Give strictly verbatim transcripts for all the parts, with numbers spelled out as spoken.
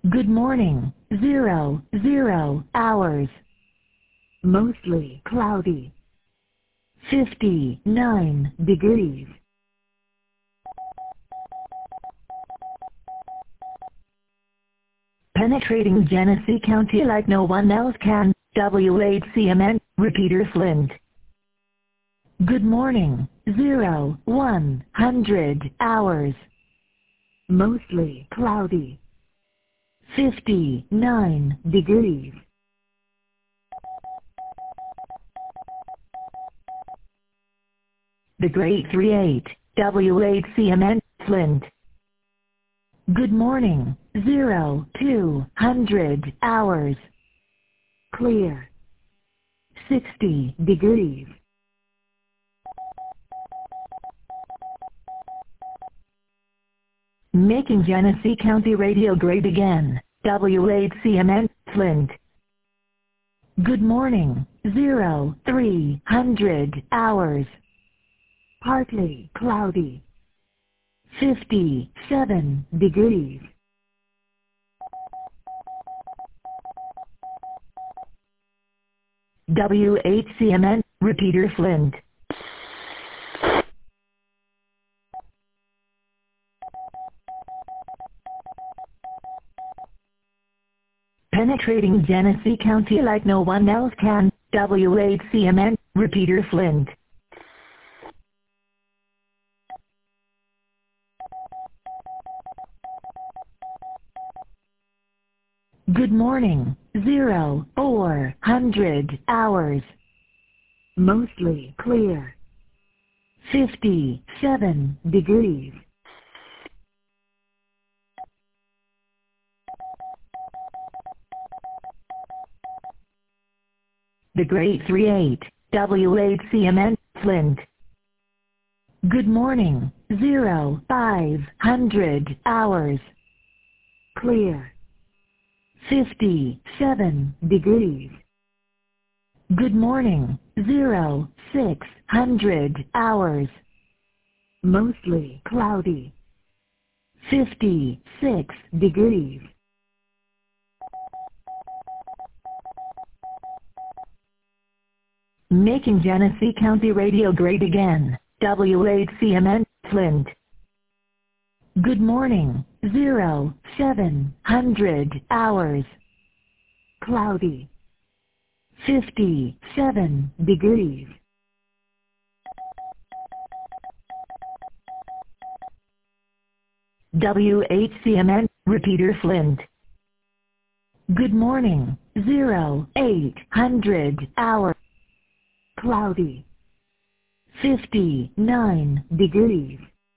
Good morning, zero, zero hours. Mostly cloudy. fifty-nine degrees. Penetrating Genesee County like no one else can. W H C M N, Repeater Flint. Good morning, zero, one hundred hours. Mostly cloudy. fifty-nine degrees. The Great three eight, W H C M N, Flint. Good morning, zero, two hundred hours. Clear. sixty degrees. Making Genesee County radio great again. W H C M N, Flint. Good morning, zero, three hundred hours. Partly cloudy. fifty-seven degrees. W H C M N, Repeater Flint. Penetrating Genesee County like no one else can. W H C M N, Repeater Flint. Good morning, zero, four hundred hours. Mostly clear. fifty-seven degrees. The Great three eight, W H C M N, Flint. Good morning, zero, five hundred hours. Clear. fifty-seven degrees. Good morning, zero, six hundred hours. Mostly cloudy. fifty-six degrees. Making Genesee County radio great again. W H C M N, Flint. Good morning, zero, seven hundred hours. Cloudy. fifty-seven degrees. W H C M N, Repeater Flint. Good morning, zero, eight hundred hours. Cloudy. fifty-nine degrees.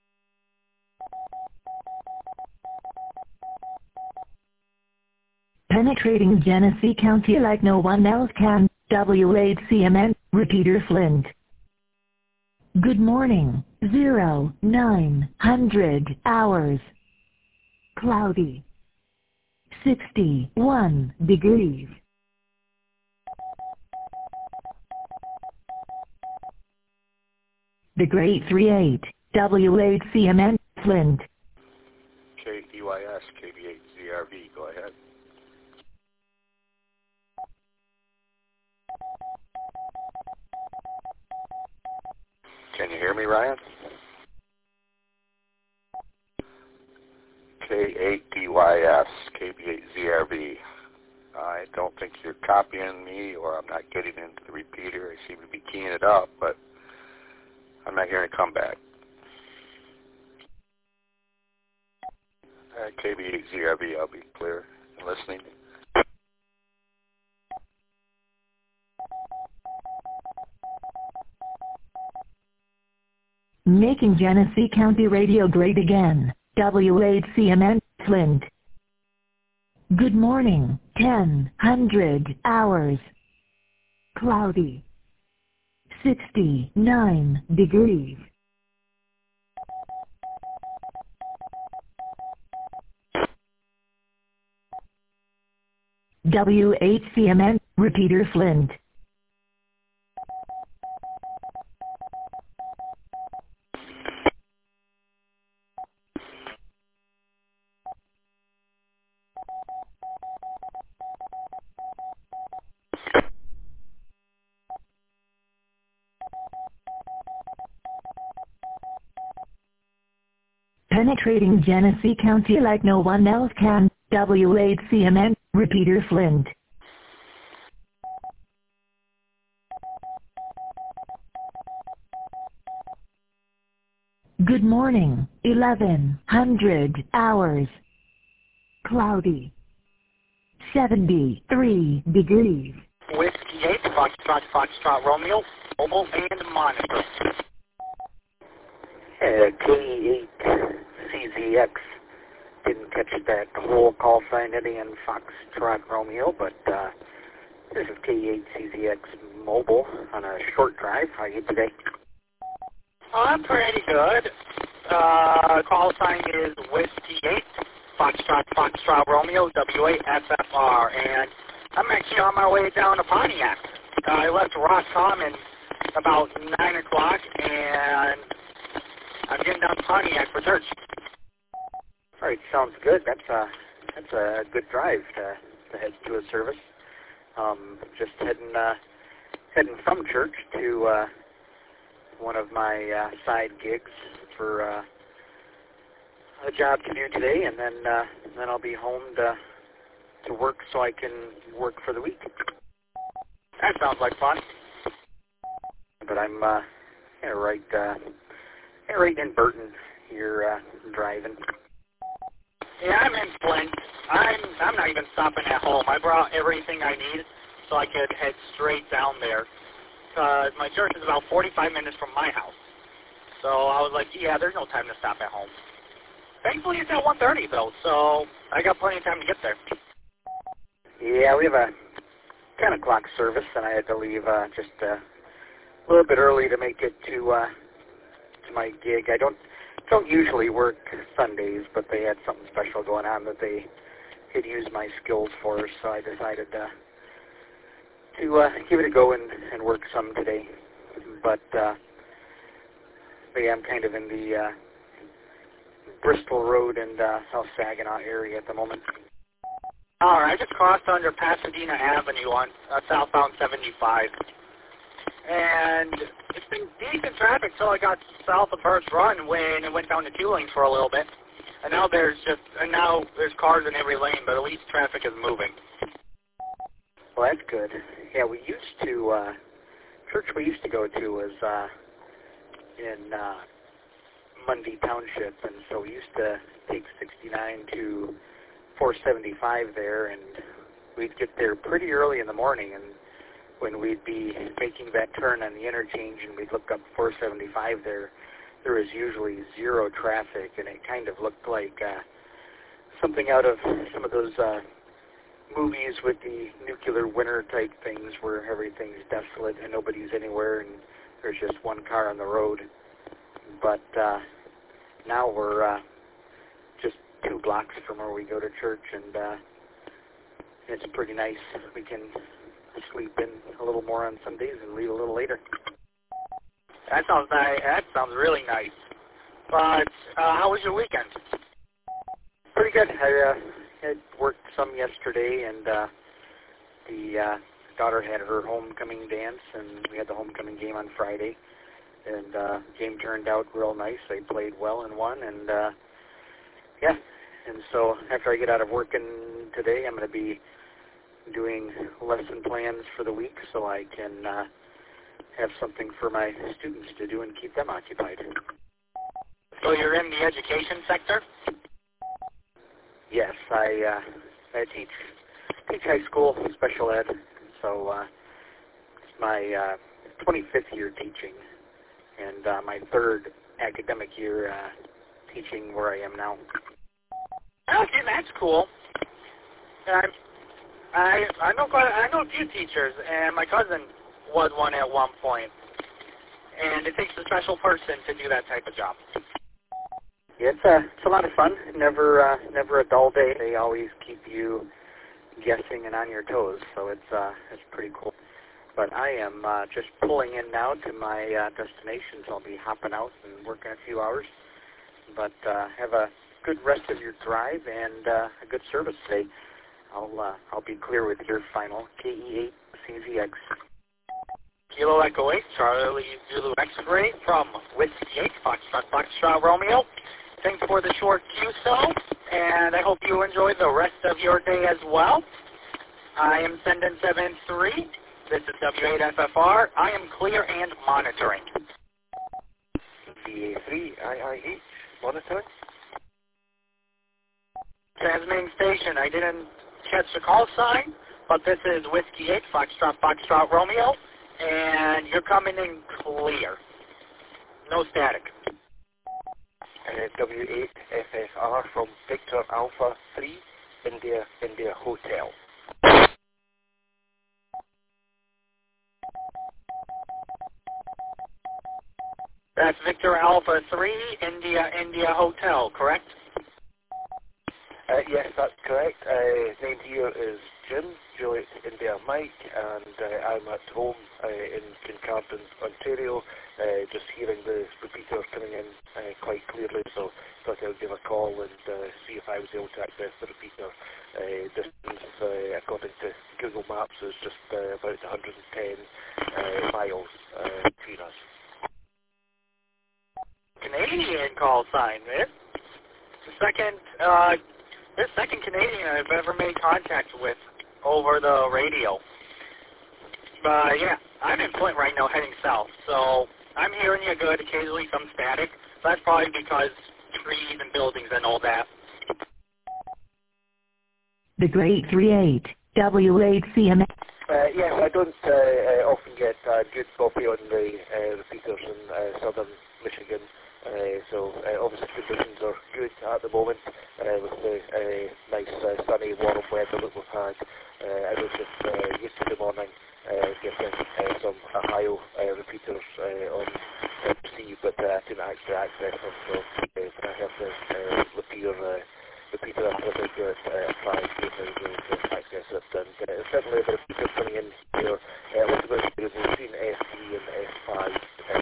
Penetrating Genesee County like no one else can. W H C M N, Repeater Flint. Good morning, zero, nine hundred hours. Cloudy. sixty-one degrees. The Great three eight, W H C M N, Flint. K D Y S, K B eight Z R V, go ahead. Can you hear me, Ryan? K eight D Y S, K B eight Z R V. I don't think you're copying me, or I'm not getting into the repeater. I seem to be keying it up, but I'm not hearing a comeback. Uh, K B eight Z R V, I'll be clear and listening. Making Genesee County radio great again. W H C M N, Flint. Good morning, ten hundred hours. Cloudy. sixty-nine degrees. W H C M N, Repeater Flint. penetrating Genesee County like no one else can. W eight C M N, Repeater Flint. Good morning, eleven hundred hours. Cloudy. seventy-three degrees. Whiskey eight, Foxtrot, Foxtrot, Romeo, Mobile, and Monitor. Uh, K E eight C Z X. Didn't catch that whole call sign Eddie and Foxtrot Romeo, but uh, this is K E eight C Z X Mobile on a short drive. How are you today? Oh, I'm pretty good. Uh, call sign is Whiskey eight, Foxtrot, Foxtrot, Romeo, W eight F F R, and I'm actually on my way down to Pontiac. Uh, I left Ross Common about nine o'clock, and I'm getting down to Pontiac for church. All right, sounds good. That's a that's a good drive to to head to a service. Um, just heading uh, heading from church to uh, one of my uh, side gigs for uh, a job to do today, and then uh, then I'll be home to to work so I can work for the week. That sounds like fun. But I'm uh, yeah, right uh, yeah, right in Burton here uh, driving. Yeah, I'm in Flint. I'm I'm not even stopping at home. I brought everything I need so I could head straight down there. Because my church is about forty-five minutes from my house. So I was like, yeah, there's no time to stop at home. Thankfully, it's at one thirty, though, so I got plenty of time to get there. Yeah, we have a ten o'clock service, and I had to leave uh, just uh, a little bit early to make it to uh, to my gig. I don't don't usually work Sundays, but they had something special going on that they could use my skills for, so I decided to to uh, give it a go and, and work some today. But uh, but yeah, I'm kind of in the uh, Bristol Road and uh, South Saginaw area at the moment. All right, I just crossed under Pasadena Avenue on uh, southbound seventy-five. And it's been decent traffic till I got south of First Run when it went down to two lanes for a little bit. And now there's just, and now there's cars in every lane, but at least traffic is moving. Well, that's good. Yeah, we used to, uh, church we used to go to was uh, in uh, Mundy Township, and so we used to take sixty-nine to four seventy-five there, and we'd get there pretty early in the morning, and when we'd be making that turn on the interchange and we'd look up four seventy-five there, there was usually zero traffic, and it kind of looked like uh, something out of some of those uh, movies with the nuclear winter type things where everything's desolate and nobody's anywhere and there's just one car on the road. But uh, now we're uh, just two blocks from where we go to church, and uh, it's pretty nice. We can sleep in a little more on Sundays and leave a little later. That sounds nice. That sounds really nice. But uh, how was your weekend? Pretty good. I uh, had worked some yesterday, and uh, the uh, daughter had her homecoming dance, and we had the homecoming game on Friday. And uh, game turned out real nice. They played well and won, and uh, yeah. And so after I get out of work in today, I'm going to be doing lesson plans for the week so I can uh, have something for my students to do and keep them occupied. So you're in the education sector? Yes, I uh, I teach teach high school special ed, so uh, it's my uh, twenty-fifth year teaching, and uh, my third academic year uh, teaching where I am now. Okay, that's cool. I'm, I I know quite, I know a few teachers, and my cousin was one at one point. And it takes a special person to do that type of job. Yeah, it's a it's a lot of fun. Never uh, never a dull day. They always keep you guessing and on your toes, so it's uh, it's pretty cool. But I am uh, just pulling in now to my uh, destination, so I'll be hopping out and working a few hours. But uh, have a good rest of your drive and uh, a good service today. I'll uh, I'll be clear with your final K E eight C Z X. Kilo Echo eight, Charlie Zulu X-ray from Whiskey eight, Foxtrot, Foxtrot Romeo, thanks for the short Q S O, and I hope you enjoy the rest of your day as well. I am sending seven three. This is W eight F F R. I am clear and monitoring. B A three I I H, monitoring. Transmitting station. I didn't catch the call sign, but this is Whiskey eight, Foxtrot, Foxtrot, Romeo, and you're coming in clear. No static. Uh, W eight F F R from Victor Alpha three, India, India Hotel. That's Victor Alpha three, India, India Hotel, correct? Uh, yes, that's correct. Uh, his name here is Jim, Juliet India Mike, and uh, I'm at home uh, in Kincardine, Ontario, uh, just hearing the repeater coming in uh, quite clearly, so thought I would give a call and uh, see if I was able to access the repeater. Uh, distance, uh, according to Google Maps, is just uh, about one hundred ten uh, miles uh, between us. Canadian call sign, man. The second, uh, this second Canadian I've ever made contact with over the radio. But yeah, I'm in Flint right now, heading south. So I'm hearing you good. Occasionally some static. That's probably because trees and buildings and all that. The Great three eight, W eight C M. Uh, yes, I don't uh, uh, often get a good copy on the uh, repeaters in uh, southern Michigan. Uh, so uh, obviously conditions are good at the moment uh, with the uh, nice uh, sunny warm weather that we've had. Uh, I was just uh, yesterday morning uh, getting uh, some Ohio uh, repeaters uh, on M C, but uh, I couldn't actually access them, so uh, I have to uh, repeat uh, repeater after a big uh, try to see if I was able to access it. And uh, certainly the repeaters coming in here uh, a little bit between S three and S five. Uh,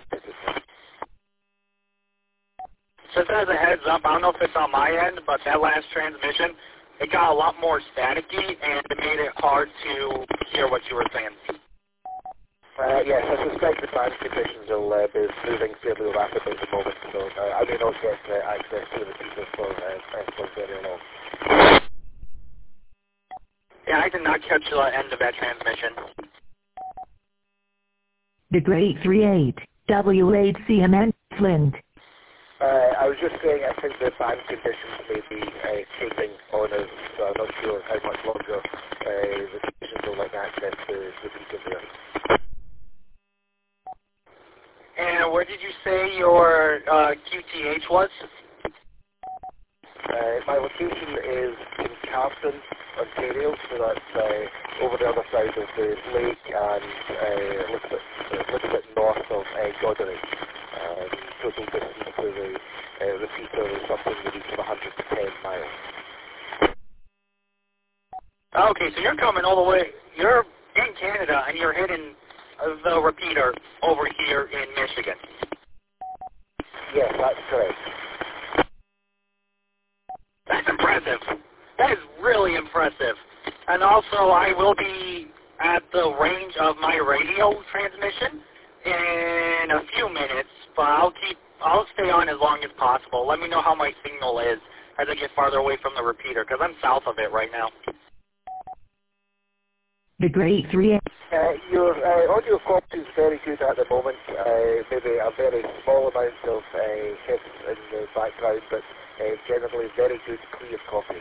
Just as a heads up, I don't know if it's on my end, but that last transmission, it got a lot more staticky, and it made it hard to hear what you were saying. Uh, yes, I suspect the band conditions will uh, be moving fairly rapidly at the moment, so uh, I may not get uh, access to the repeater for, uh, for very long. Yeah, I did not catch the end of that transmission. The Great three eight, W eight C M N, Flint. Uh, I was just saying I think the band conditions may be uh, changing on us, so I'm not sure how much longer uh, the conditions will let access to the repeater there. And where did you say your uh, Q T H was? Uh, my location is in Kincardine, Ontario, so that's uh, over the other side of the lake and uh, a, little bit, a little bit north of uh, Goderich. Um, total distance to the uh, repeater is something in the region of one hundred ten miles. Okay, so you're coming all the way, you're in Canada and you're hitting the repeater over here in Michigan. Yes, that's correct. That's impressive. That is really impressive. And also, I will be at the range of my radio transmission in a few minutes, but I'll keep, I'll stay on as long as possible. Let me know how my signal is as I get farther away from the repeater, because I'm south of it right now. The Great three eight. Uh, your uh, audio quality is very good at the moment. Uh, maybe a very small amount of uh, hits in the background, but uh, generally very good, clear copy.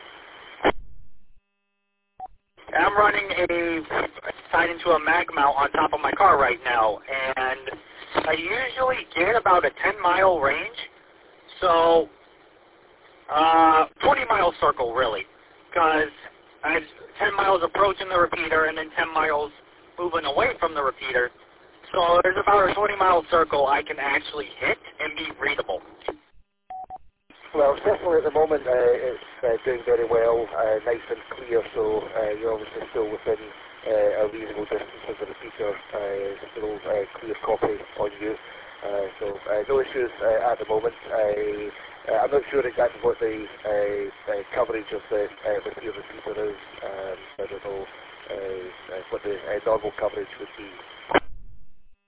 I'm running a, tied into a mag mount on top of my car right now, and I usually get about a ten mile range, so uh, twenty mile circle really, because I have ten miles approaching the repeater and then ten miles moving away from the repeater, so there's about a twenty mile circle I can actually hit and be readable. Well, certainly at the moment uh, it's uh, doing very well, uh, nice and clear, so uh, you're obviously still within uh, a reasonable distance of the repeater, uh, still uh, clear copy on you. Uh, so uh, no issues uh, at the moment. I, uh, I'm not sure exactly what the uh, uh, coverage of the uh, repeater repeater is. Um, I don't know uh, uh, what the uh, normal coverage would be.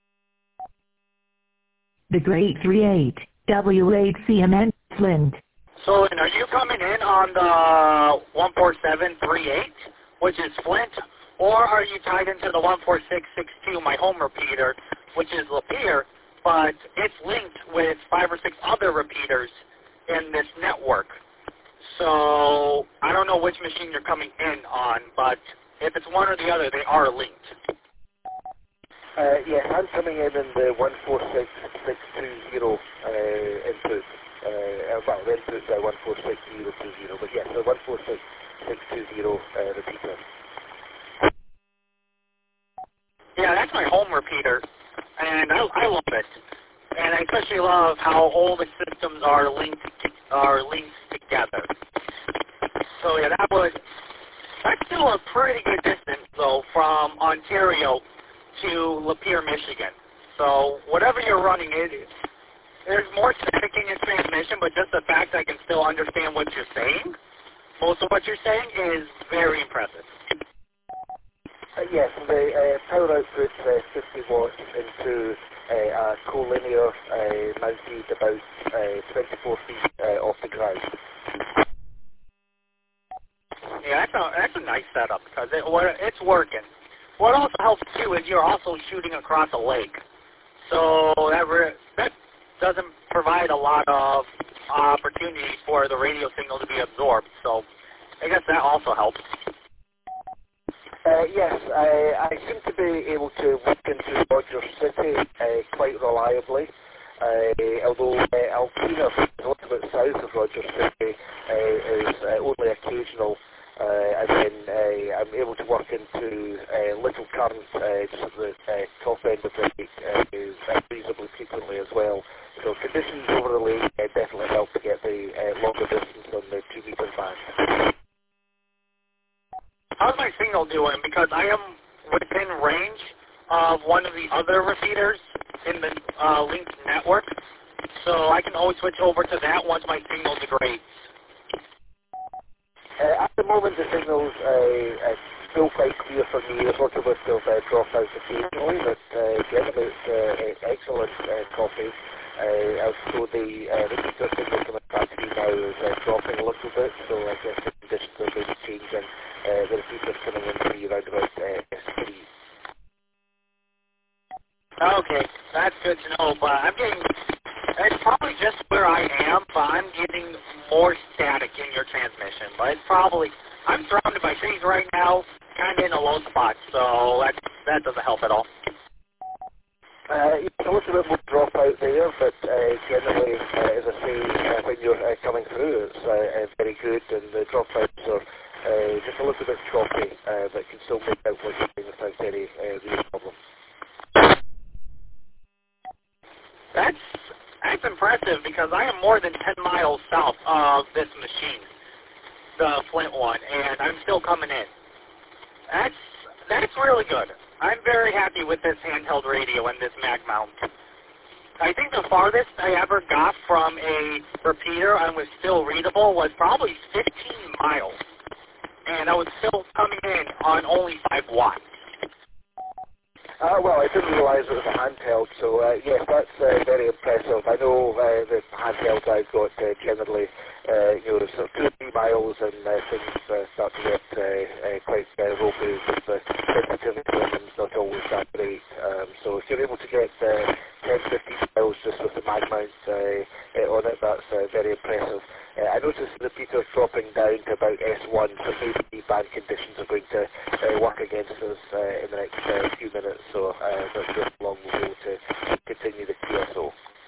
The Great three eight, W eight C M N, Flint. So, and are you coming in on the one four seven three eight, which is Flint, or are you tied into the one four six six two, my home repeater, which is Lapeer, but it's linked with five or six other repeaters in this network? So, I don't know which machine you're coming in on, but if it's one or the other, they are linked. Uh, yes, I'm coming in in the one four six six two zero uh, input. Uh, well, the input's uh, one four six zero two zero, but yes, the one four six six two zero uh, repeater. Yeah, that's my home repeater, and I, I love it. And I especially love how all the systems are linked are linked together. So yeah, that was that's still a pretty good distance though from Ontario to Lapeer, Michigan. So whatever you're running, it there's more static in your transmission, but just the fact I can still understand what you're saying, most of what you're saying is very impressive. Uh, yes, the uh, power output uh, fifty watts into uh, a collinear uh, mounted about uh, twenty-four feet uh, off the ground. Yeah, that's a, that's a nice setup because it, it's working. What also helps too is you're also shooting across a lake, so that re that doesn't provide a lot of opportunities for the radio signal to be absorbed. So I guess that also helps. Uh, yes, I, I seem to be able to work into Rogers City uh, quite reliably. Uh, although uh, Alpena, a little bit south of Rogers City, uh, is uh, only occasional. Uh, and then uh, I'm able to work into uh, Little Current, uh, just at the uh, top end of the lake, uh, uh, reasonably frequently as well. So conditions over the lake uh, definitely help to get the uh, longer distance on the two meter band. How's my signal doing? Because I am within range of one of the other repeaters in the uh, linked network, so I can always switch over to that once my signal degrades. Uh, at the moment, the signal's uh, uh, still quite clear for me. There's lots of of uh, dropouts occasionally, but uh, generally it's uh, excellent uh, copy. Uh, so the uh, repeater signal from the battery now is uh, dropping a little bit, so I guess the conditions are maybe changing. Uh, the repeater's coming in for you around about uh, S three. Okay, that's good to know, but I'm getting, it's probably just where I am, but I'm getting more static in your transmission, but it's probably, I'm surrounded by trees right now, kind of in a low spot, so that, that doesn't help at all. Uh, it's a little bit more drop out there, but uh, generally, uh, as I say, uh, when you're uh, coming through, it's uh, uh, very good, and the dropouts are uh, just a little bit choppy, uh, but can still make out what you're doing without any uh, real problem. That's that's impressive because I am more than ten miles south of this machine, the Flint one, and I'm still coming in. That's that's really good. I'm very happy with this handheld radio and this mag mount. I think the farthest I ever got from a repeater and was still readable was probably fifteen miles, and I was still coming in on only five watts. Uh, well, I didn't realise it was a handheld, so uh, yes, that's uh, very impressive. I know uh, the handhelds I've got uh, generally, uh, you know, sort of two or three miles, and uh, things uh, start to get uh, uh, quite uh, ropey with the sensitivity and not always that great. Um, so if you're able to get uh, ten, fifteen miles just with the mag mount uh, uh, on it, that's uh, very impressive. Uh, I noticed the repeater's dropping down to about S one, so maybe bad conditions are going to uh, work against us uh, in the next uh, few minutes, so uh, not sure how long we'll be able to continue the T S O.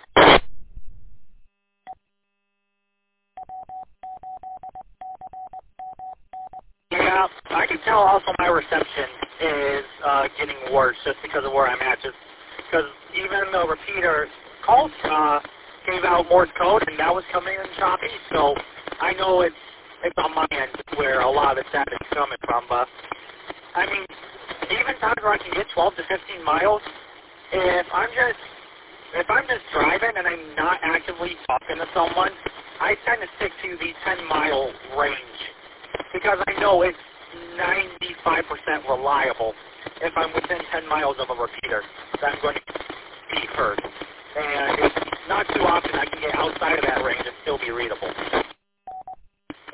Yeah, I can tell also my reception is uh, getting worse just because of where I'm at, just because even the repeater calls uh, gave out Morse code, and that was coming in choppy, so I know it's it's on my end where a lot of the static is coming from, but I mean, even times where I can get twelve to fifteen miles, if I'm just if I'm just driving and I'm not actively talking to someone, I tend to stick to the ten mile range because I know it's ninety-five percent reliable if I'm within ten miles of a repeater that I'm going to be heard. And it's not too often I can get outside of that range and still be readable.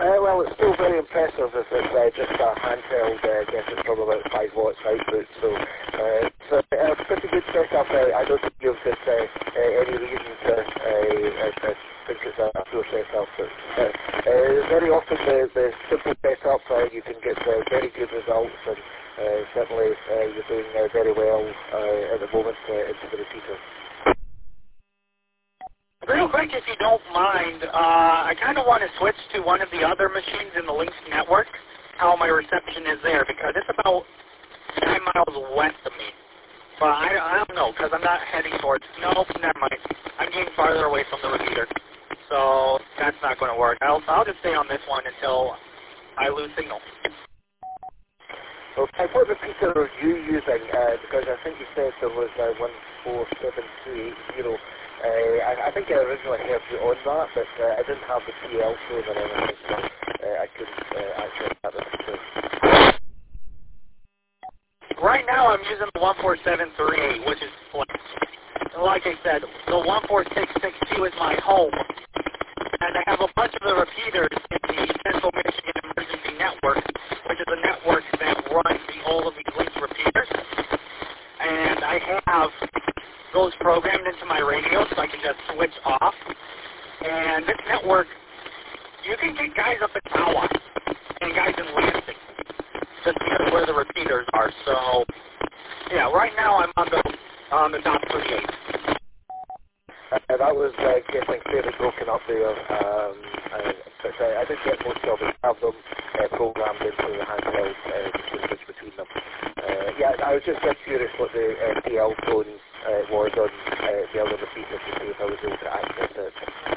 Uh, well, it's still very impressive if it's uh, just a handheld, uh, getting from about five watts output, so uh, it's a, a pretty good setup. Uh, I don't think you've got uh, uh, any reason to uh, uh, uh, think it's a poor setup. But, uh, uh, very often the, the simple setup, uh, you can get uh, very good results, and uh, certainly uh, you're doing uh, very well uh, at the moment uh, into the repeater. Real quick, if you don't mind, uh, I kind of want to switch to one of the other machines in the Lynx network, how my reception is there, because it's about nine miles west of me. But I, I don't know, because I'm not heading towards, nope, never mind. I'm getting farther away from the repeater. So that's not going to work. I'll, I'll just stay on this one until I lose signal. Okay, what repeater are you using? Uh, because I think you said there was uh, one four seven two eight zero. Uh, I, I think I originally heard you on that, but uh, I didn't have the P L shown or anything, so uh, I couldn't uh, actually have it. Right now I'm using the one four seven three eight, which is Flex. Like I said, the one four six six two is my home, and I have a bunch of the repeaters in the Central Michigan Emergency Network, which is a network that runs the, all of these Lynx repeaters, and I have those programmed into my radio so I can just switch off. And this network, you can get guys up in Tawa and guys in Lansing just because where the repeaters are. So, yeah, right now I'm on the on the top thirty-eight. Uh, that was uh, getting fairly broken up there, um, uh, but uh, I did get most of it, have them uh, programmed into the handheld uh, to switch between them. Uh, yeah, I was just uh, curious what the uh, P L phone uh, was on uh, the other repeater to see if I was able to access it.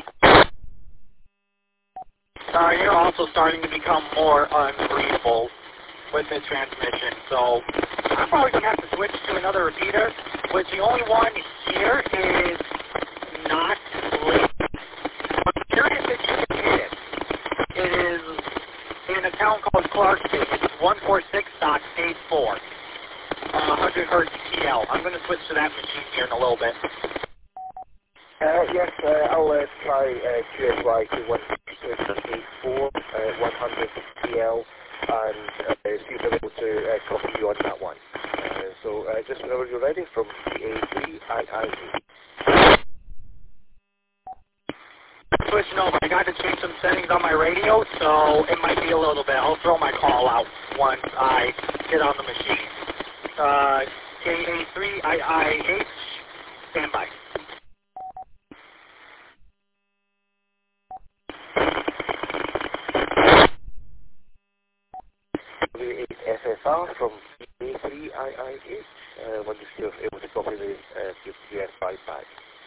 Sorry, you're also starting to become more unreadable with this transmission, so I'm probably going to have to switch to another repeater, which the only one here is not Lynx. I'm curious if you can hit it. It is in a town called Clarkston. It's one forty-six point eight four. Uh, one hundred hertz T L. I'm going to switch to that machine here in a little bit. Uh, yes, uh, I'll uh, try uh, Q S Y to one forty-six point eight four, uh, one hundred T L, and uh, see if I'm able to uh, copy you on that one. Uh, so uh, just whenever you're ready, from T A three I I E. Switching over. I got to change some settings on my radio, so it might be a little bit. I'll throw my call out once I get on the machine. Uh, K A three I I H, standby. W eight F F R from K A three I I H. Uh, wonder if you're able to copy the uh, U S five back.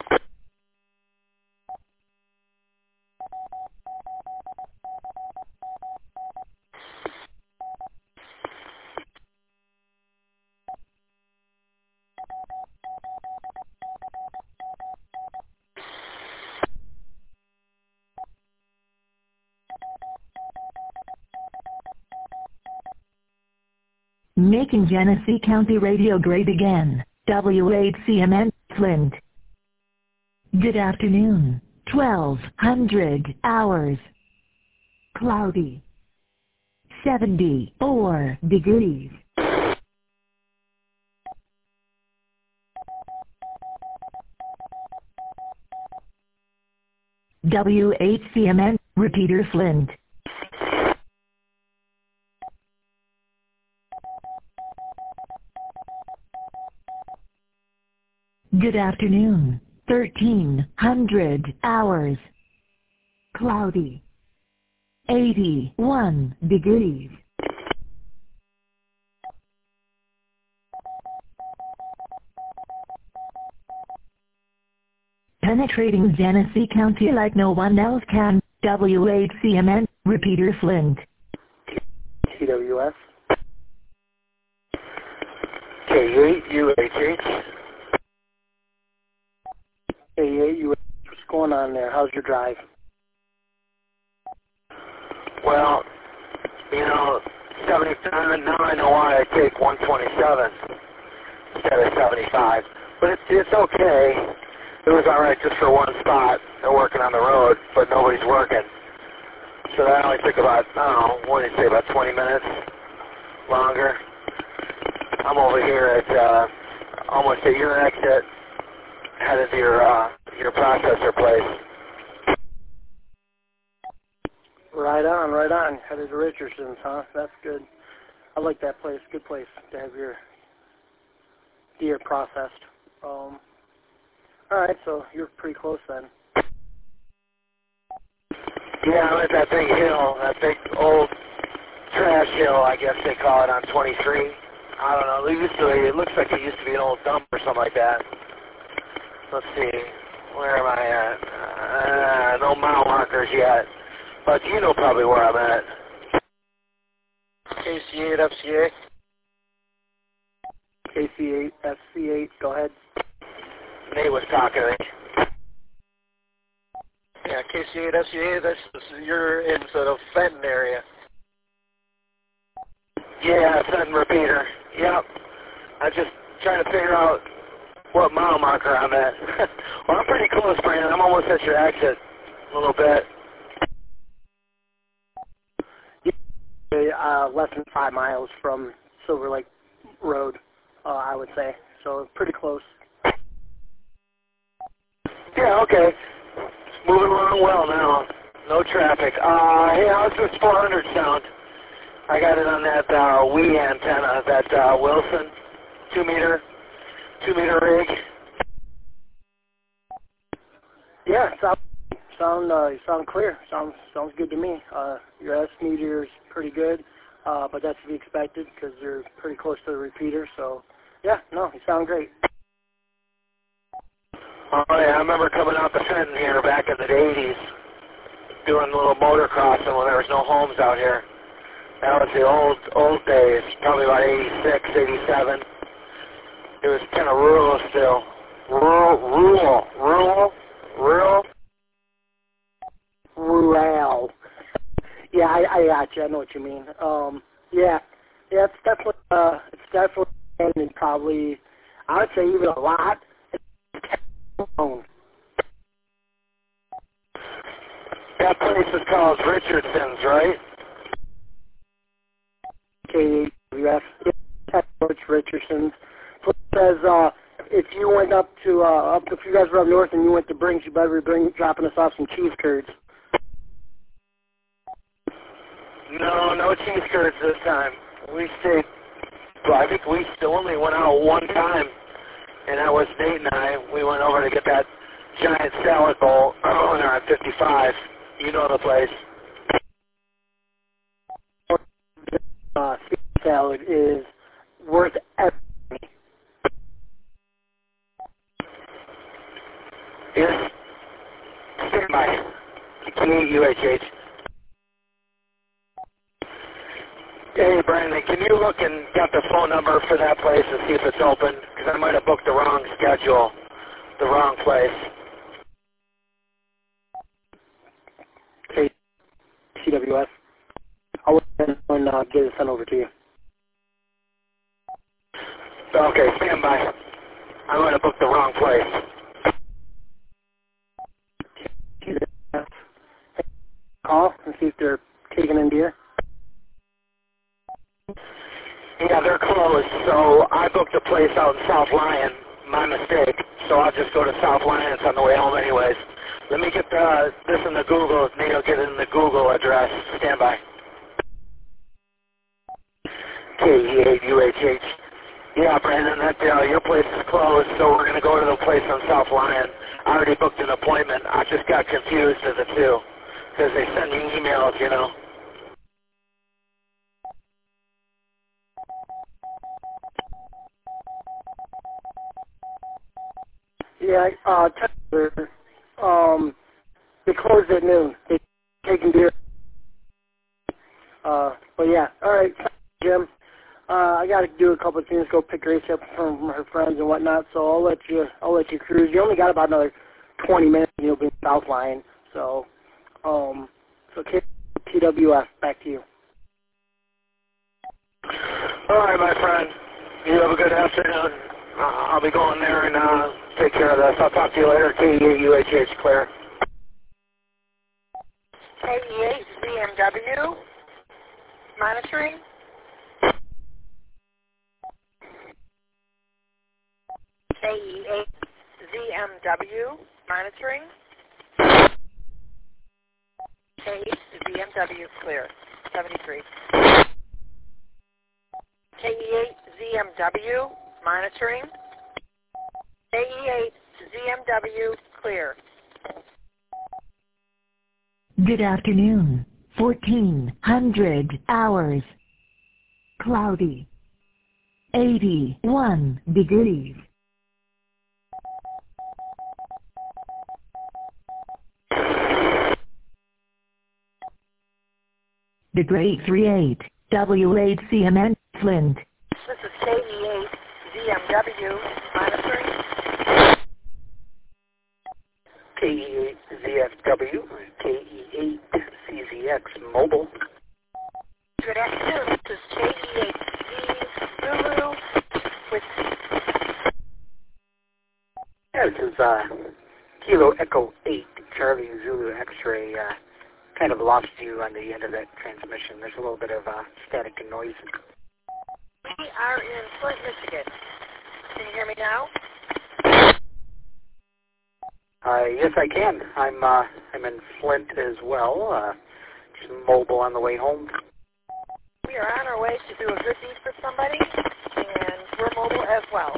Making Genesee County radio great again, W eight C M N, Flint. Good afternoon, twelve hundred hours. Cloudy. seventy-four degrees. W eight C M N, repeater Flint. Good afternoon, thirteen hundred hours. Cloudy. eighty-one degrees. Penetrating Genesee County like no one else can, W eight C M N, repeater Flint. T W S. K eight U H H. K eight U H H, what's going on there? How's your drive? Well, you know, seventy-seven, now I know why I take one twenty-seven instead of seventy-five. But it's, it's okay. It was all right just for one spot. They're working on the road, but nobody's working. So that only took about, I don't know, what did you say, about twenty minutes longer. I'm over here at uh, almost at your exit, headed to your, uh, your processor place. Right on, right on. Headed to Richardson's, huh? That's good. I like that place. Good place to have your gear processed. Um, all right, so you're pretty close then. Yeah, I'm at that big hill, that big old trash hill, I guess they call it, on twenty-three. I don't know. It used to be, it looks like it used to be an old dump or something like that. Let's see. Where am I at? Uh, no mile markers yet. But you know probably where I'm at. K C eight F C A. K C eight F C eight, go ahead. Nate was talking to me. Yeah, K C eight F C A, that's, you're in the Fenton area. Yeah, Fenton repeater. Yep. I'm just trying to figure out what mile marker I'm at. Well, I'm pretty close, Brandon. I'm almost at your exit a little bit. Uh, less than five miles from Silver Lake Road, uh, I would say. So pretty close. Yeah, okay. Moving along well now. No traffic. Uh, hey, how's this four hundred sound? I got it on that uh, Wii antenna, that uh, Wilson two meter, two meter rig. Yeah, sound sound uh, sound clear. Sounds sounds good to me. Uh, your S meter is pretty good, uh, but that's to be expected because you're pretty close to the repeater. So, yeah, no, you sound great. Oh yeah, I remember coming out the Fenton here back in the eighties, doing a little motocrossing when there was no homes out here. That was the old old days, probably about eighty-six, eighty-seven. It was kind of rural still. Rural, rural, rural, rural. Rural. Yeah, I, I got you. I know what you mean. Um, yeah, yeah, it's definitely, uh, it's definitely, and probably, I would say even a lot. That place is called Richardson's, right? K W F, it's Richardson's. So it says uh, if you went up to, uh, up if you guys were up north and you went to Brinks, you better be bring, dropping us off some cheese curds. No, no cheese curds this time. We stayed, well, I think we still only went out one time, and that was Nate and I. We went over to get that giant salad bowl on our fifty-five. You know the place. Uh, salad is worth everything. Yes. Stand by. K U H H. Hey, Brandon, can you look and get the phone number for that place and see if it's open? Because I might have booked the wrong schedule, the wrong place. K C W S. I'll look and uh, get it sent over to you. Okay, stand by. I might have booked the wrong place. Call and see if they're taking in deer. Yeah, they're closed, so I booked a place out in South Lyon. My mistake. So I'll just go to South Lyon. It's on the way home anyways. Let me get the, this in the Google. Nate will get it in the Google address. Stand by. K E eight U H H. Yeah, Brandon, that, uh, your place is closed, so we're going to go to the place on South Lyon. I already booked an appointment. I just got confused as the two because they send me emails, you know. Yeah, uh, Tyler, um, they closed at noon. They taking beer. Uh, but yeah, all right, Jim. Uh, I got to do a couple of things. Go pick Grace up from her friends and whatnot. So I'll let you. I'll let you cruise. You only got about another twenty minutes, and you'll be in South Lyon. So, um, so T W F, back to you. All right, my friend. You have a good afternoon. Uh, I'll be going there and uh, take care of this. I'll talk to you later. K E eight U H H, clear. K E eight Z M W monitoring. K E eight Z M W monitoring. K E eight Z M W clear. seventy-three. K E eight Z M W monitoring. K E eight Z M W clear. Good afternoon. fourteen hundred hours. Cloudy. eighty-one degrees. The Great thirty-eight, W eight C M N, Flint. This is K E eight Z M W monitoring. K E eight Z F W, K E eight C Z X mobile. Good afternoon. This is K E eight Z Zulu with... Yeah, this is uh, Kilo Echo eight, Charlie Zulu X-ray. Uh, kind of lost you on the end of that transmission. There's a little bit of uh, static and noise. We are in Flint, Michigan. Can you hear me now? Uh, yes, I can. I'm uh, I'm in Flint as well. Uh, just mobile on the way home. We are on our way to do a good deed for somebody, and we're mobile as well.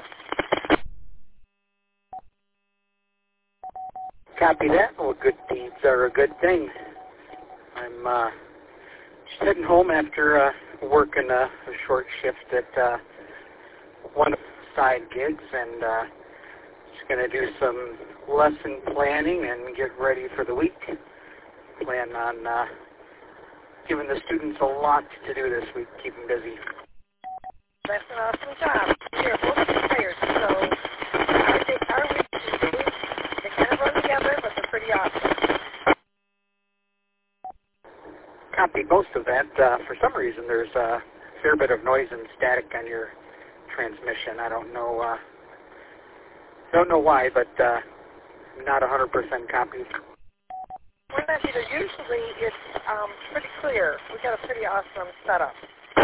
Copy that. Well, good deeds are a good thing. I'm uh, just heading home after uh, working a, a short shift at uh, one of the side gigs, and uh, just going to do some lesson planning and get ready for the week. Plan on uh, giving the students a lot to do this week, keep them busy. That's an awesome job. We are both retired, so our, day, our weeks and days, they kind of run together, but they're pretty awesome. Copy most of that. Uh, for some reason, there's a fair bit of noise and static on your transmission. I don't know. Uh, don't know why, but uh, not one hundred percent copied. We're not either. Usually, it's um, pretty clear. We got a pretty awesome setup.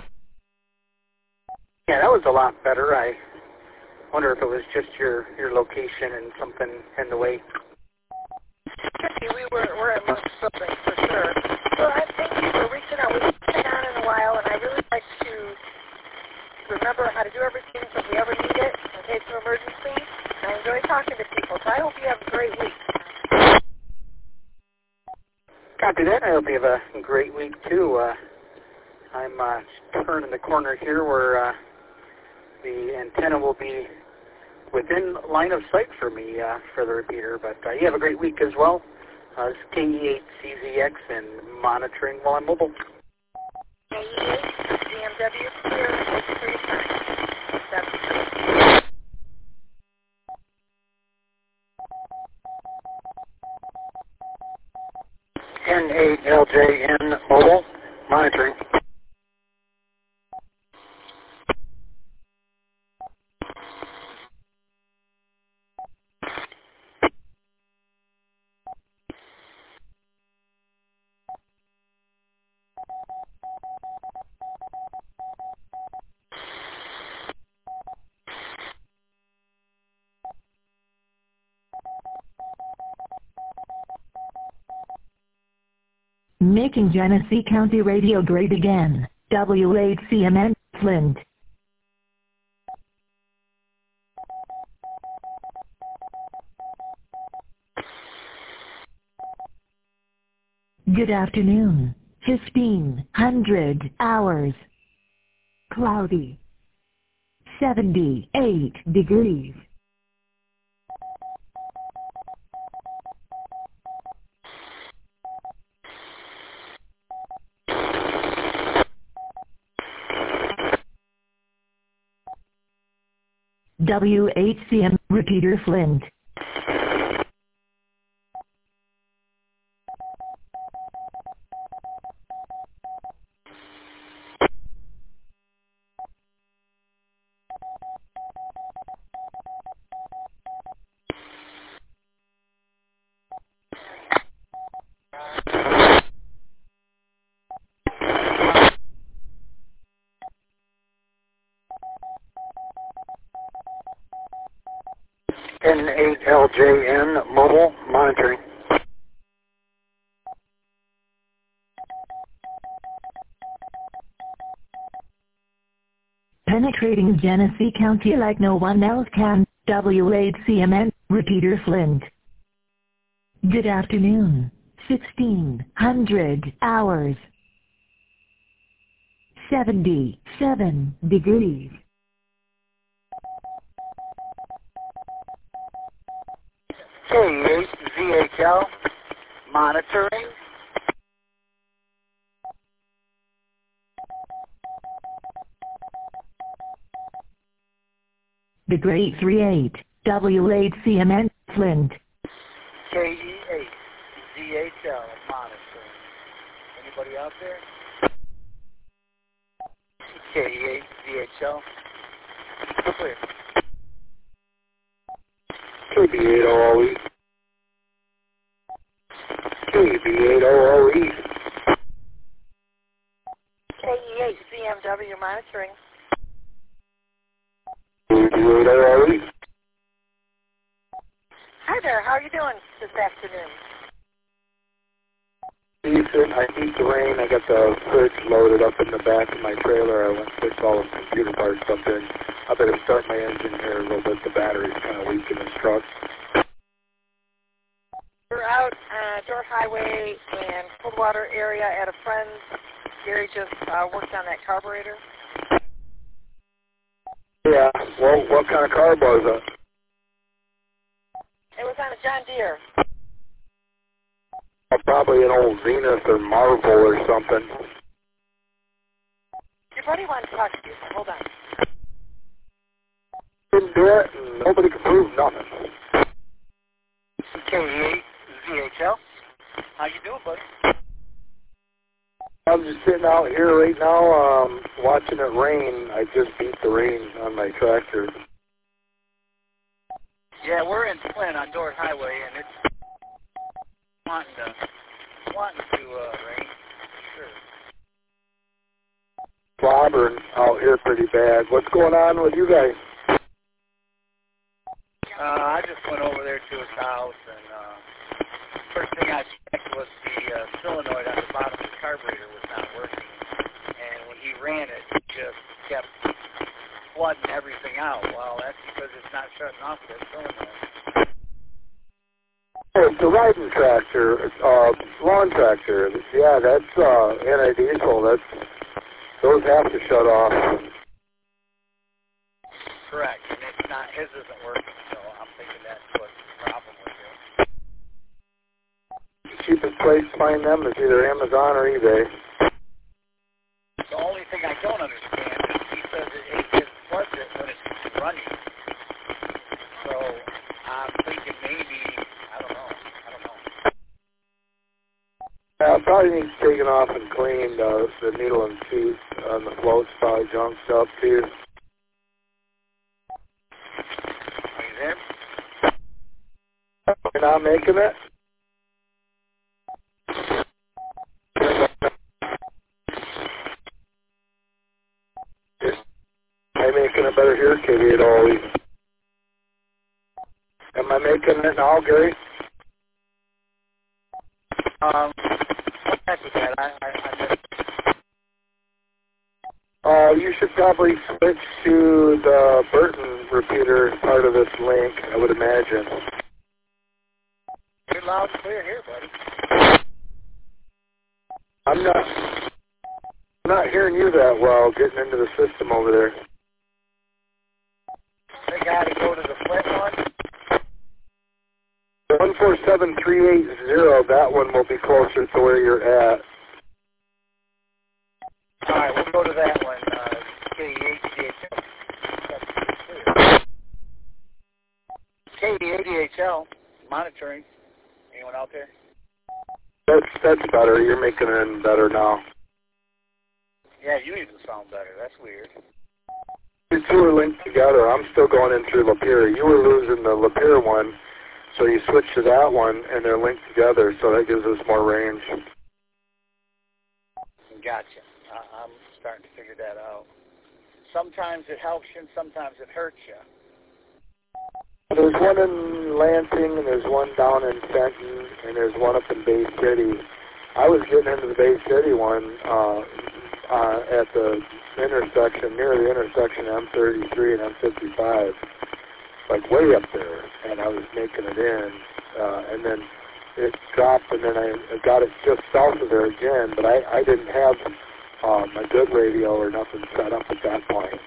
Yeah, that was a lot better. I wonder if it was just your your location and something in the way. We were we're at most buildings for sure. So I thank you for reaching out. We haven't been on in a while, and I really like to remember how to do everything so if we ever need it in case of emergency. And I enjoy talking to people, so I hope you have a great week. Copy that. I hope you have a great week too. Uh, I'm uh, turning the corner here where uh, the antenna will be within line of sight for me uh, for the repeater. But uh, you have a great week as well. Uh, this is K E eight C Z X and monitoring while I'm mobile. K E eight Z M W clear. Thank you for your time. That's N eight L J N mobile monitoring. Making Genesee County Radio great again. W eight C M N, Flint. Good afternoon. fifteen hundred hours. Cloudy. seventy-eight degrees. W eight C M, repeater Flint. N eight L J N mobile monitoring. Penetrating Genesee County like no one else can, W eight C M N, repeater Flint. Good afternoon, sixteen hundred hours. seventy-seven degrees. K eight Z H L monitoring. The Great three eight, W eight C M N, Flint. K E eight Z H L monitoring. Anybody out there? K E eight Z H L. Clear. K B eight O O E. K B eight O O E. K E eight C M W monitoring. K B eight O O E. Hi there, how are you doing this afternoon? Decent. I need the rain. I got the fridge loaded up in the back of my trailer. I went to fix all the computer parts up in. I better start my engine here a little bit. The battery's kind of weak in this truck. We're out uh, Dorr Highway and Coldwater area at a friend's. Gary just uh, worked on that carburetor. Yeah. Well, what kind of carb was it? It was on a John Deere. Uh, probably an old Zenith or Marvel or something. Your buddy wanted to talk to you, so hold on. Didn't do it, and nobody could prove nothing. K E eight Z H L. How you doing, buddy? I'm just sitting out here right now, um, watching it rain. I just beat the rain on my tractor. Yeah, we're in Flint on Dorr Highway, and it's wanting to wanting to uh, rain. Sure. Slobbering out here pretty bad. What's going on with you guys? Uh, I just went over there to his house, and uh, first thing I checked was the uh, solenoid on the bottom of the carburetor was not working. And when he ran it, it just kept flooding everything out. Well, that's because it's not shutting off that solenoid. Oh, it's a riding tractor, uh, lawn tractor. Yeah, that's uh, anti-diesel. That's, those have to shut off. Correct, and it's not, his isn't working, so I'm thinking that's what's the problem with it. The cheapest place to find them is either Amazon or eBay. The only thing I don't understand is he says it, it just floods it when it's running. So I'm thinking maybe, I don't know, I don't know. Yeah, it probably needs taken off and cleaned. Uh, the needle and tooth on the float's probably junked up too. Are you there? You're not making it? Am I making it better here, K B eight O O E? Am I making it now, Gary? Um, what heck was that? I, I, I missed it. Uh, you should probably switch to the Burton repeater part of this link, I would imagine. You're loud and clear here, buddy. I'm not, I'm not hearing you that well getting into the system over there. They got to go to the Flint one. one four seven three eight zero, that one will be closer to where you're at. All right, we'll go to that one. Uh, K E eight D H L. K E eight D H L monitoring. Anyone out there? That's that's better. You're making it better now. Yeah, you even sound better. That's weird. You two are linked together. I'm still going in through Lapeer. You were losing the Lapeer one, so you switched to that one, and they're linked together, so that gives us more range. Gotcha. I, I'm starting to figure that out. Sometimes it helps you, and sometimes it hurts you. There's one in Lansing, and there's one down in Fenton, and there's one up in Bay City. I was getting into the Bay City one uh, uh, at the intersection, near the intersection M thirty-three and M fifty-five, like way up there, and I was making it in, uh, and then it dropped, and then I got it just south of there again, but I, I didn't have um, a good radio or nothing set up at that point.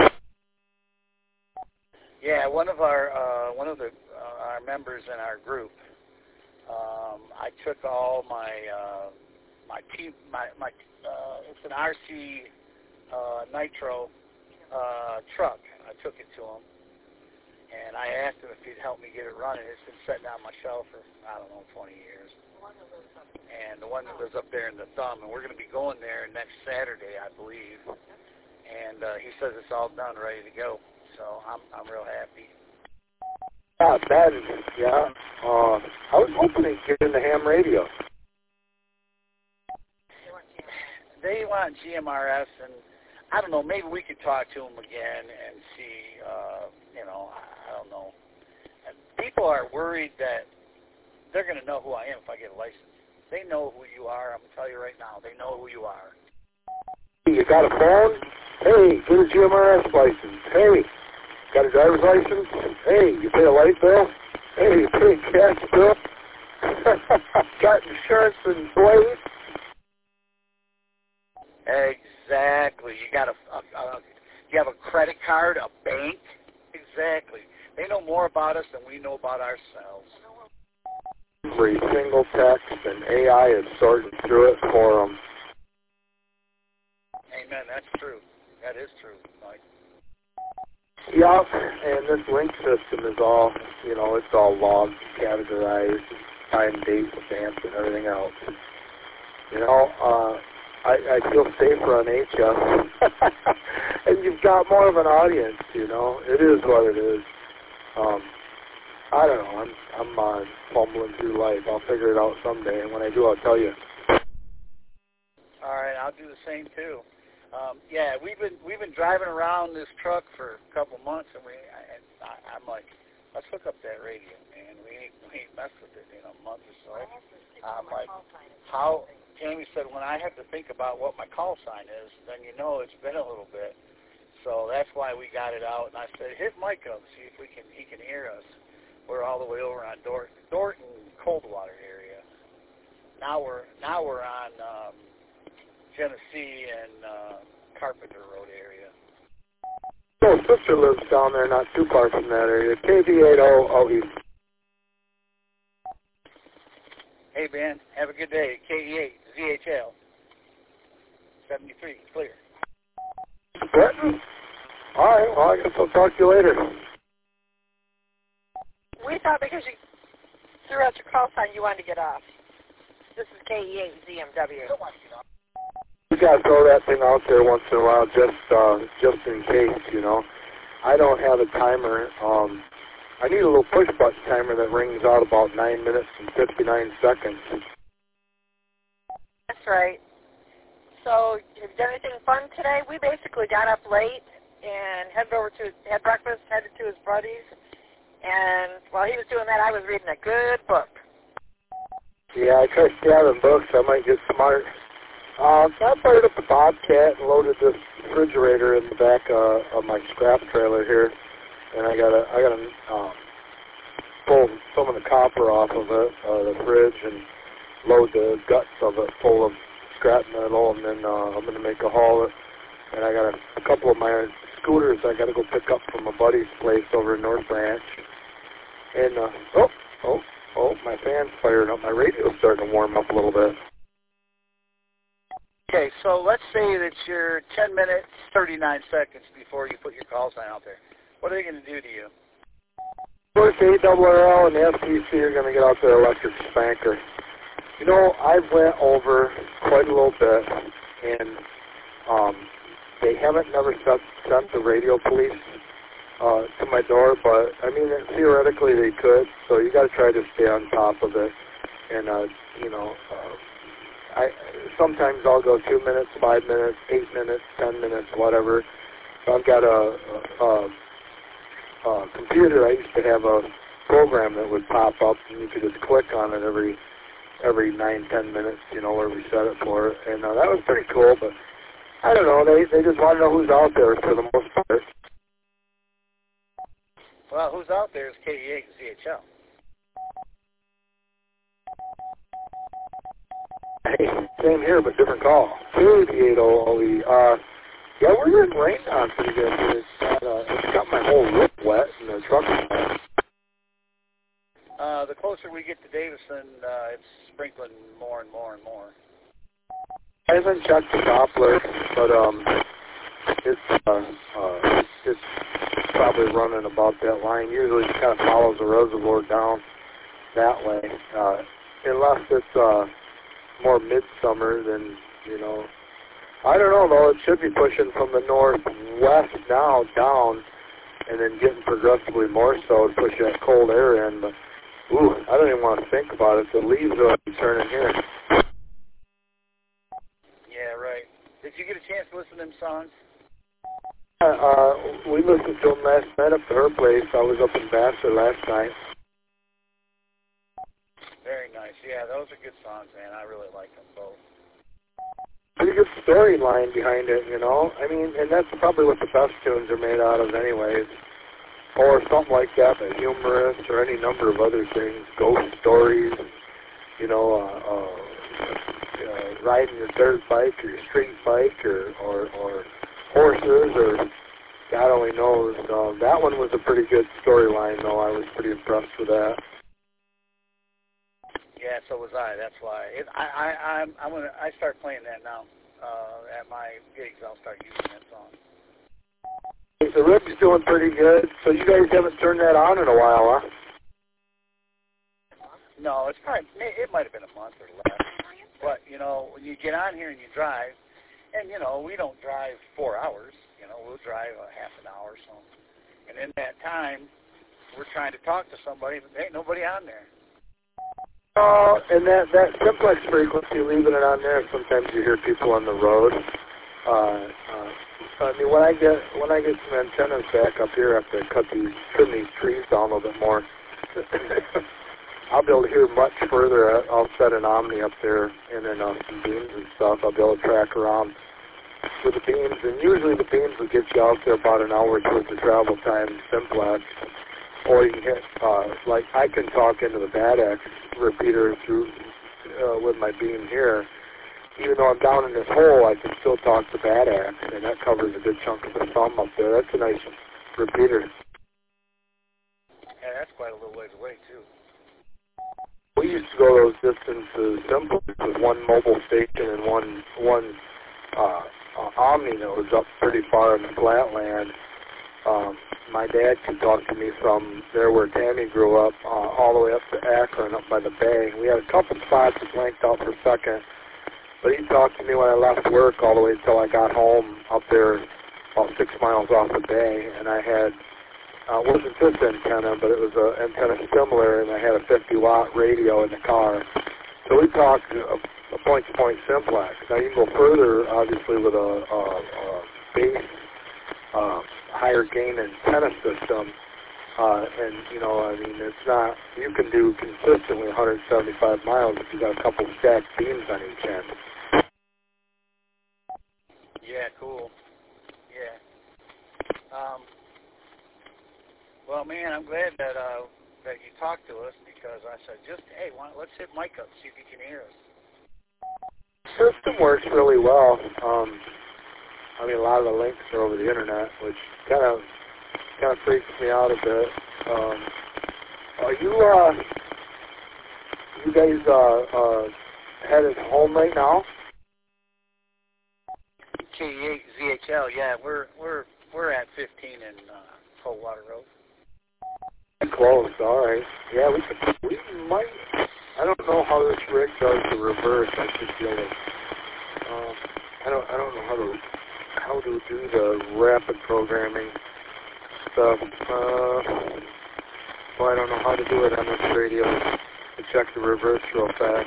Yeah, one of our uh, one of the uh, our members in our group, um, I took all my uh, my T my my uh, it's an R C uh, Nitro uh, truck. I took it to him, and I asked him if he'd help me get it running. It's been sitting on my shelf for I don't know twenty years. And the one that lives up there in the Thumb, and we're going to be going there next Saturday, I believe. And uh, he says it's all done, ready to go. So I'm I'm real happy. Yeah, that is, yeah. Uh, I was hoping to get in the ham radio. They want G M R S, and I don't know, maybe we could talk to them again and see, uh, you know, I don't know. And people are worried that they're going to know who I am if I get a license. They know who you are. I'm going to tell you right now. They know who you are. You got a phone? Hey, get a G M R S license. Hey. Got a driver's license? Hey, you pay a light bill? Hey, you pay a gas bill? Got insurance and blades? Exactly. You got a, a, a you have a credit card, a bank? Exactly. They know more about us than we know about ourselves. Every single text, and A I is sorting through it for them. Amen. That's true. That is true, Mike. Yeah, and this link system is all, you know, it's all logged, categorized, time, date, stamps, and everything else. You know, uh, I, I feel safer on H F, and you've got more of an audience, you know. It is what it is. Um, I don't know. I'm I'm uh, fumbling through life. I'll figure it out someday, and when I do, I'll tell you. All right, I'll do the same too. Um, yeah, we've been we've been driving around this truck for a couple months, and we and I, I'm like, let's hook up that radio, man. We ain't we ain't messed with it in a month or so. I'm like, how? Tammy said, when I have to think about what my call sign is, then you know it's been a little bit. So that's why we got it out, and I said, hit Mike up, see if we can he can hear us. We're all the way over on Dorton, Dorton, Coldwater area. Now we're now we're on. Um, Genesee and uh, Carpenter Road area. Oh, sister lives down there, not too far from that area. K V eight oh oh East. Hey, Ben, have a good day. K E eight Z H L seventy-three, clear. Breton? All right, well, I guess I'll talk to you later. We thought because you threw out your call sign, you wanted to get off. This is K E eight Z M W. You gotta throw that thing out there once in a while, just uh, just in case, you know. I don't have a timer. Um, I need a little push button timer that rings out about nine minutes and fifty-nine seconds. That's right. So, have you done anything fun today? We basically got up late and headed over to had breakfast, headed to his buddies, and while he was doing that, I was reading a good book. Yeah, I tried gathering books. I might get smart. Uh, so I fired up the Bobcat and loaded this refrigerator in the back uh, of my scrap trailer here, and I gotta I gotta uh, pull some of the copper off of it, uh, the fridge, and load the guts of it full of scrap metal, and then uh, I'm gonna make a haul. And I got a, a couple of my scooters I gotta go pick up from a buddy's place over in North Branch. And uh, oh oh oh, my fan's firing up. My radio's starting to warm up a little bit. Okay, so let's say that you're ten minutes, thirty-nine seconds before you put your call sign out there. What are they going to do to you? First, A R R L and the F T C are going to get out their electric spanker. You know, I went over quite a little bit, and um, they haven't never sent, sent the radio police uh, to my door, but, I mean, theoretically they could, so you got to try to stay on top of it. And, uh, you know, uh, I sometimes I'll go two minutes, five minutes, eight minutes, ten minutes, whatever. So I've got a, a, a uh, computer, I used to have a program that would pop up, and you could just click on it every every nine, ten minutes, you know, where we set it for. And uh, that was pretty cool, but I don't know, they, they just want to know who's out there for the most part. Well, who's out there is K E eight Z H L. Hey, same here, but different call. K eighty-eight O E. Uh, yeah, we're getting rain on pretty good. It's got, uh, it's got my whole roof wet and the truck is wet. Uh, the closer we get to Davison, uh, it's sprinkling more and more and more. I haven't checked the Doppler, but um, it's uh, uh, it's probably running about that line. Usually, it kind of follows the reservoir down that way, uh, unless it's uh, more midsummer. Then you know, I don't know though. It should be pushing from the northwest now down, and then getting progressively more so to push that cold air in. But ooh, I don't even want to think about it. The leaves are turning here. Yeah, right. Did you get a chance to listen to them songs? Uh, uh, we listened to them last night up to her place. I was up in Vassar last night. Very nice. Yeah, those are good songs, man. I really like them both. Pretty good storyline behind it, you know. I mean, and that's probably what the best tunes are made out of anyways. Or something like that, but humorous, or any number of other things. Ghost stories, you know, uh, uh, uh, riding your dirt bike or your street bike, or, or, or horses, or God only knows. Uh, that one was a pretty good storyline, though. I was pretty impressed with that. Yeah, so was I. That's why. It, I, I, I'm, I'm gonna. I start playing that now uh, at my gigs. I'll start using that song. The rib's doing pretty good. So you guys haven't turned that on in a while, huh? No, it's probably. It might have been a month or less. But you know, when you get on here and you drive, and you know, we don't drive four hours. You know, we'll drive a half an hour or so. And in that time, we're trying to talk to somebody, but there ain't nobody on there. Oh, and that, that simplex frequency, leaving it on there, sometimes you hear people on the road. Uh, uh, I mean, when I get when I get some antennas back up here after I cut these, trim these trees down a little bit more, I'll be able to hear much further. I'll set an Omni up there and then uh, some beams and stuff. I'll be able to track around with the beams, and usually the beams will get you out there about an hour towards the travel time simplex. Or you can hit, uh, like I can talk into the Bad X repeater through uh, with my beam here. Even though I'm down in this hole, I can still talk to Bad X, and that covers a good chunk of the thumb up there. That's a nice repeater. Yeah, that's quite a little ways away, too. We used to go those distances simple with one mobile station and one one uh, uh, Omni that was up pretty far in the flatland. Um, my dad could talk to me from there where Tammy grew up, uh, all the way up to Akron, up by the bay. We had a couple spots that blanked out for a second, but he talked to me when I left work all the way until I got home up there about six miles off the bay, and I had, uh, it wasn't this antenna, but it was an antenna similar, and I had a fifty watt radio in the car. So we talked a, a point-to-point simplex. Now you can go further, obviously, with a, a, a base, uh, higher gain antenna system, uh, and, you know, I mean, it's not, you can do consistently one hundred seventy-five miles if you got a couple stacked beams on each end. Yeah, cool. Yeah. Um, well, man, I'm glad that uh, that you talked to us, because I said, just, hey, why, let's hit Mike up, see if he can hear us. System works really well. Um, I mean, a lot of the links are over the internet, which kind of kind of freaks me out a bit. Um, are you uh, you guys uh, uh, headed home right now? K E eight Z H L, yeah, we're we're we're at fifteen in uh, Coldwater Road. Close, all right. Yeah, we could, we might. I don't know how this rig does the reverse. I should be able to. Um, I don't. I don't know how to how to do the rapid programming stuff. Uh, well, I don't know how to do it on this radio. To check the reverse real fast.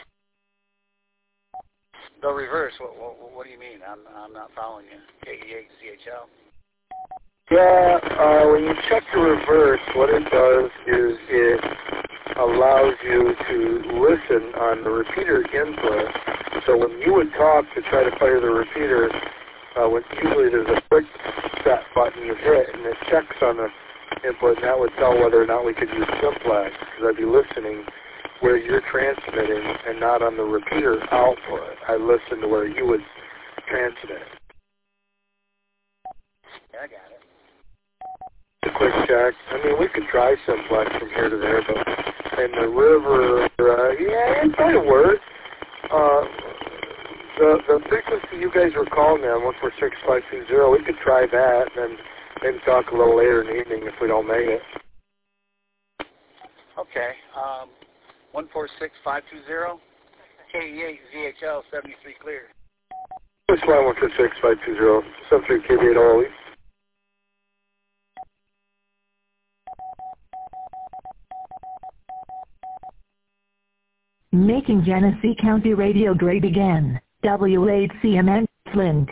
The reverse? What, what, what do you mean? I'm I'm not following you. K E eight Z H L. Yeah, uh, when you check the reverse, what it does is it allows you to listen on the repeater input. So when you would talk to try to fire the repeater, uh, when usually there's a quick set button you hit, and it checks on the input, and that would tell whether or not we could use simplex, because I'd be listening where you're transmitting and not on the repeater output. I listen to where you would transmit. Yeah, I got it. A quick check. I mean, we could try simplex from here to there, but in the river, uh, yeah, it might work. Uh, the the frequency you guys were calling me on, one four six five two zero, we could try that, and then maybe talk a little later in the evening if we don't make it. Okay. Um, one four six five two zero, K E eight Z H L seventy-three clear. This line one four six five two zero, seventy-three K B eight O L E. Making Genesee County radio great again. W eight C M N, Flint.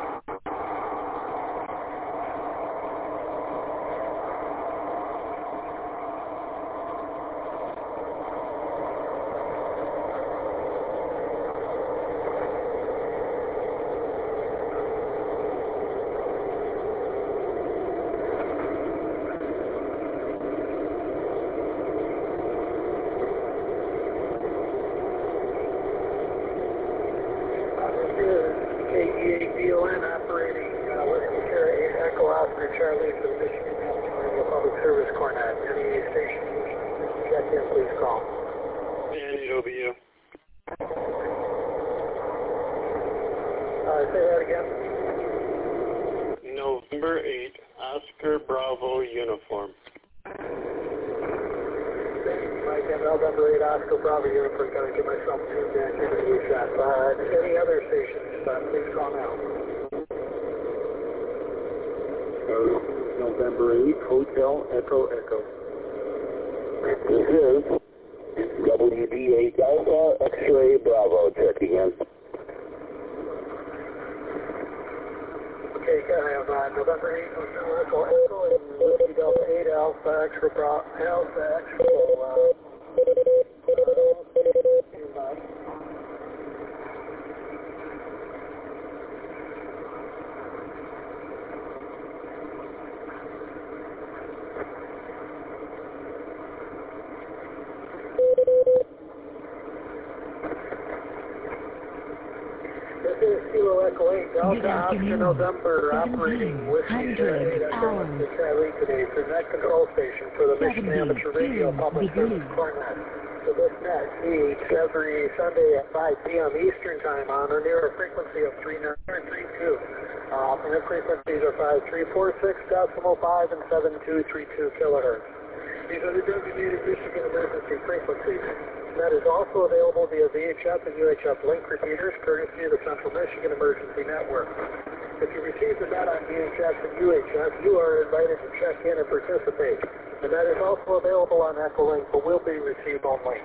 November operating Whiskey Sierra hours. The Charlie today for Net Control Station for the Michigan Amateur Radio Public Service Cornet. So this net feeds every Sunday at five p.m. Eastern Time on or near a frequency of three nine three two. Uh, alternate frequencies are five three four six decimal five and seven two three two kilohertz. These are the designated Michigan emergency frequencies. That is also available via V H F and U H F link repeaters, courtesy of the Central Michigan Emergency Network. If you receive the net on V H F and U H F, you are invited to check in and participate. The net is also available on Echolink, but will be received only.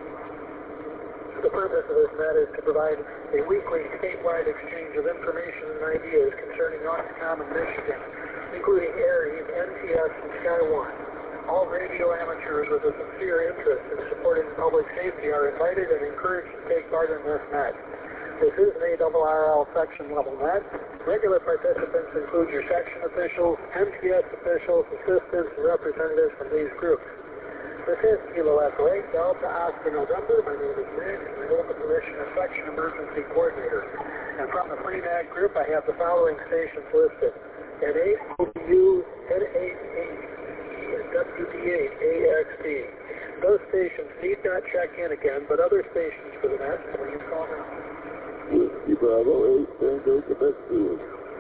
The purpose of this net is to provide a weekly statewide exchange of information and ideas concerning Octocom and Michigan, including ARES, N T S, and SkyOne. All radio amateurs with a sincere interest in supporting public safety are invited and encouraged to take part in this net. This is an A R R L section level net. Regular participants include your section officials, M T S officials, assistants, and representatives from these groups. This is Kilo Echo eight, Delta Oscar November. My name is Nick, and I hold the position of Section Emergency Coordinator. And from the Free N A G group, I have the following stations listed. N eight, O B U, N eight H, W D eight, A X D. Those stations need not check in again, but other stations for the net, please call now. Whiskey Bravo eight, Tango Quebec two.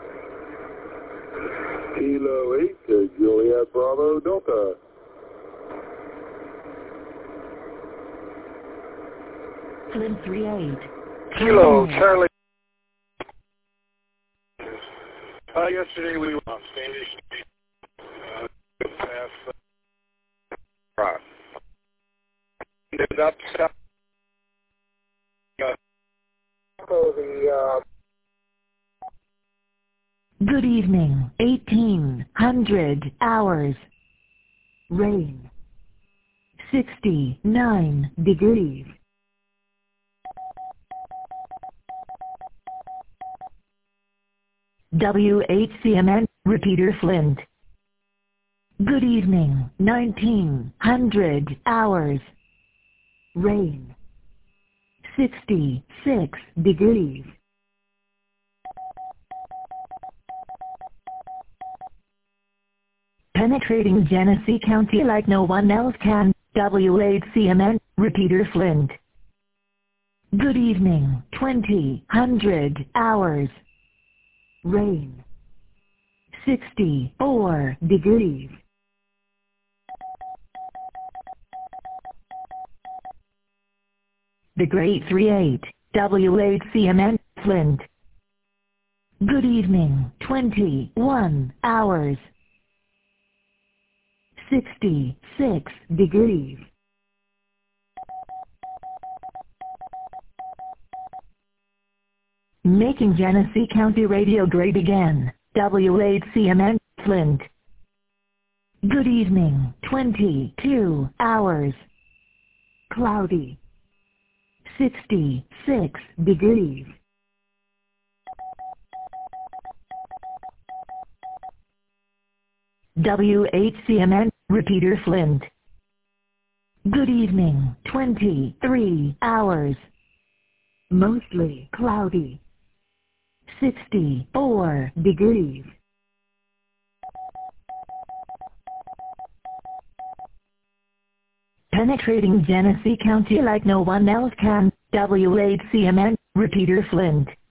Kilo eight, Juliet Bravo Delta. Flint three eight. Kilo Charlie. Uh, yesterday we were on Standish Street. Uh, past uh, right. Ended up south. Uh, So the uh, Good evening, eighteen hundred hours. Rain. sixty-nine degrees. W H C M N, repeater Flint. Good evening, nineteen hundred hours. Rain. sixty-six degrees. Penetrating Genesee County like no one else can, W H C M N, repeater Flint. Good evening, twenty hundred hours. Rain. sixty-four degrees. The Great three eight, W H C M N, Flint. Good evening, twenty-one hours. sixty-six degrees. Making Genesee County radio great again, W H C M N, Flint. Good evening, twenty-two hours. Cloudy. sixty-six degrees. W H C M N, repeater Flint. Good evening, twenty-three hours. Mostly cloudy. sixty-four degrees. Penetrating Genesee County like no one else can, W H C M N, repeater Flint.